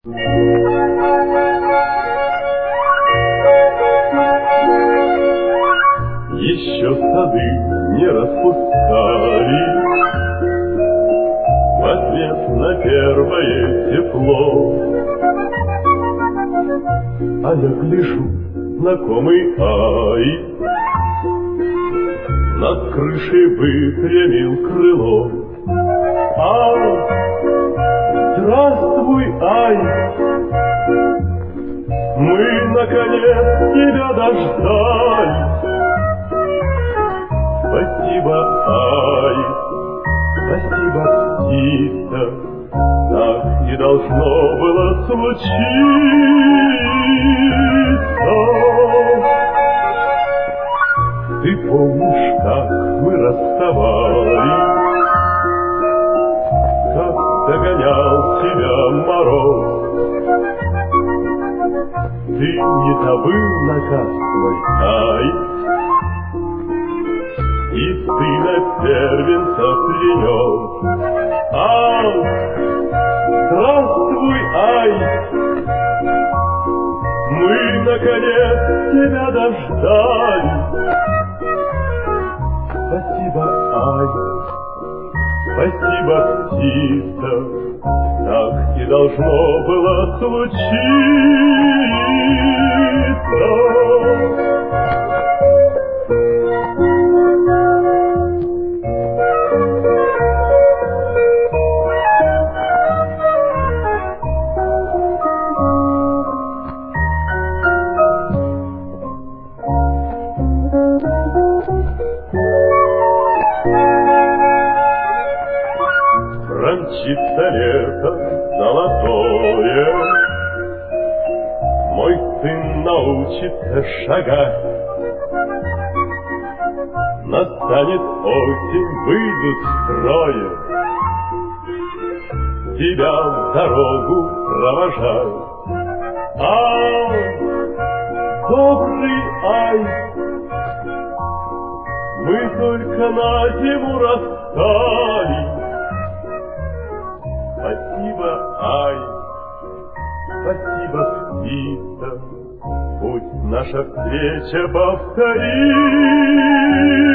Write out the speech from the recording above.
Еще сады не распускали в ответ на первое тепло. А я гляжу, знакомый ай над крышей выпрямил крыло. Ай, здравствуй, ай, мы наконец тебя дождались. Спасибо, ай, спасибо, птица, так не должно было случиться. Ты помнишь, как мы расставались, как догонял тебя мороз? Ты не забыл наказ мой, ай, и сына первенца принес. Ай, здравствуй, ай, мы наконец тебя дождались. Спасибо, ай, спасибо, птица, так не должно было случиться. Промчится лето золотое, мой сын научится шагать. Настанет осень, выйдут строя, тебя в дорогу провожать. Ай, добрый ай, мы только на зиму расстались. Спасибо, ай, спасибо, птица, пусть наша встреча повторится.